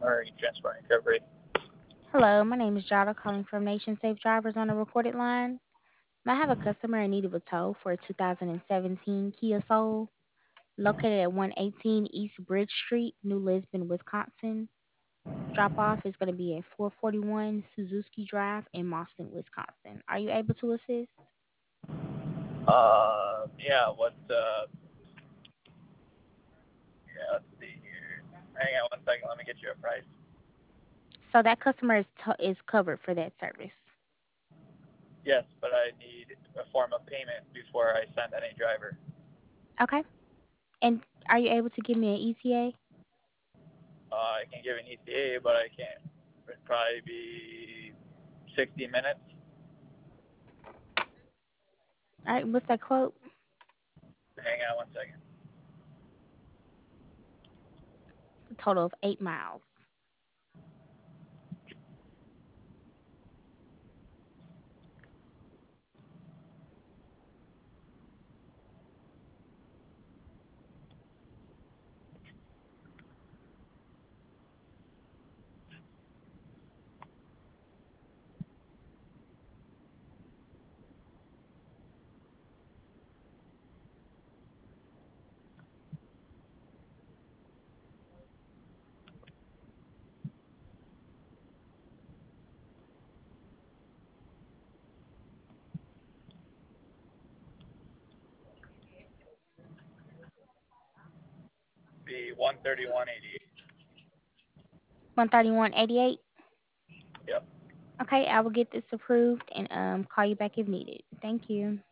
Marine Transport and Recovery. Hello, my name is Jada calling from Nation Safe Drivers on a recorded line. I have a customer in need of a tow for a 2017 Kia Soul located at 118 East Bridge Street, New Lisbon, Wisconsin. Drop off is going to be at 441 Suzuki Drive in Mauston, Wisconsin. Are you able to assist? Yeah, yeah, let's see here. Hang on one second, let me get you a price. So that customer is covered for that service. Yes, but I need a form of payment before I send any driver. Okay. And are you able to give me an ETA? I can give an ETA, but I can't. It'd probably be 60 minutes. All right, what's that quote? Hang on one second. A total of 8 miles. Be 131.88. 131.88. Yep. Okay, I will get this approved and call you back if needed. Thank you.